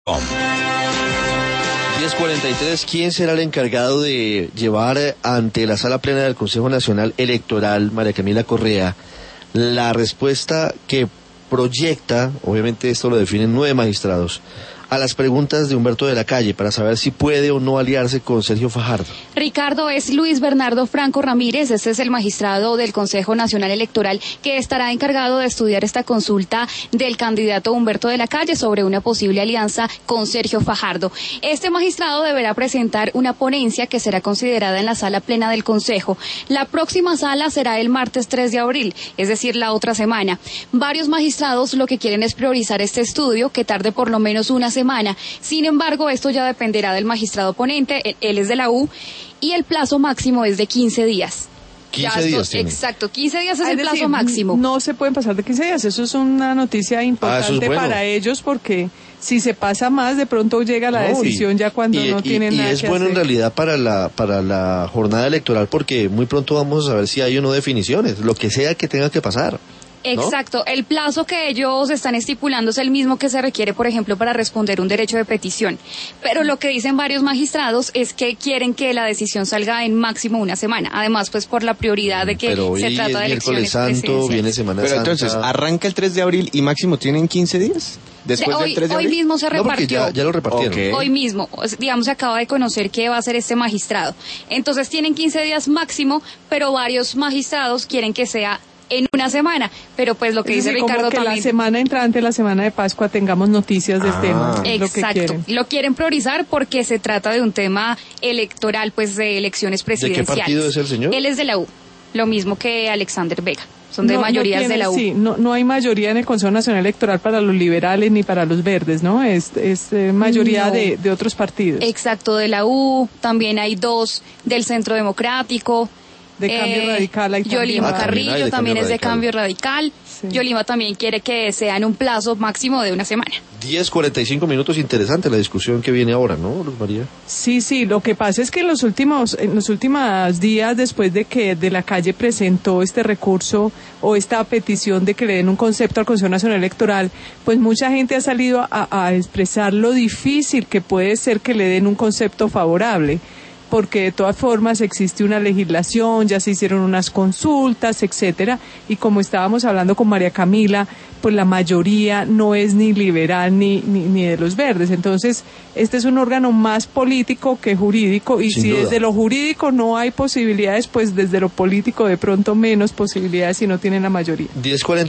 10:43, ¿quién será el encargado de llevar ante la Sala Plena del Consejo Nacional Electoral, María Camila Correa, la respuesta que proyecta, obviamente esto lo definen 9 magistrados, a las preguntas de Humberto de la Calle para saber si puede o no aliarse con Sergio Fajardo? Ricardo, es Luis Bernardo Franco Ramírez, este es el magistrado del Consejo Nacional Electoral que estará encargado de estudiar esta consulta del candidato Humberto de la Calle sobre una posible alianza con Sergio Fajardo. Este magistrado deberá presentar una ponencia que será considerada en la Sala Plena del Consejo. La próxima sala será el martes 3 de abril, es decir, la otra semana. Varios magistrados lo que quieren es priorizar este estudio, que tarde por lo menos una semana. Sin embargo, esto ya dependerá del magistrado ponente, él es de la U, y el plazo máximo es de 15 días. 15 días tiene. Exacto, 15 días es el plazo máximo. No se pueden pasar de 15 días, eso es una noticia importante para ellos, porque si se pasa más, de pronto llega la decisión ya cuando no tienen nada que hacer. Y es bueno en realidad para la jornada electoral, porque muy pronto vamos a saber si hay o no definiciones, lo que sea que tenga que pasar. Exacto, el plazo que ellos están estipulando es el mismo que se requiere, por ejemplo, para responder un derecho de petición. Pero lo que dicen varios magistrados es que quieren que la decisión salga en máximo una semana. Además, pues por la prioridad de que se trata de elecciones presidenciales. Viene Semana Santa. Pero entonces, arranca el 3 de abril y máximo tienen 15 días. Después del 3 de abril. Hoy mismo se repartió. Ya lo repartieron. Okay. Hoy mismo, digamos, se acaba de conocer qué va a hacer este magistrado. Entonces tienen 15 días máximo, pero varios magistrados quieren que sea en una semana, pero pues lo que dice Ricardo que también, la semana entrante, la semana de Pascua, tengamos noticias del tema. Exacto, lo quieren priorizar porque se trata de un tema electoral, pues de elecciones presidenciales. ¿De qué partido es el señor? Él es de la U, lo mismo que Alexander Vega, son de mayorías de la U. Sí, no hay mayoría en el Consejo Nacional Electoral para los liberales ni para los verdes, ¿no? Es mayoría de otros partidos. Exacto, de la U, también hay 2 del Centro Democrático. De Cambio Radical. Hay Yolima Carrillo también es de Cambio Radical. Sí. Yolima también quiere que sea en un plazo máximo de una semana. 10:45, interesante la discusión que viene ahora, ¿no, Luz María? Sí, lo que pasa es que en los últimos días, después de que de la Calle presentó este recurso o esta petición de que le den un concepto al Consejo Nacional Electoral, pues mucha gente ha salido a expresar lo difícil que puede ser que le den un concepto favorable, porque de todas formas existe una legislación, ya se hicieron unas consultas, etcétera, y como estábamos hablando con María Camila, pues la mayoría no es ni liberal ni de los verdes. Entonces, este es un órgano más político que jurídico, y si desde lo jurídico no hay posibilidades, pues desde lo político de pronto menos posibilidades si no tienen la mayoría. 10:40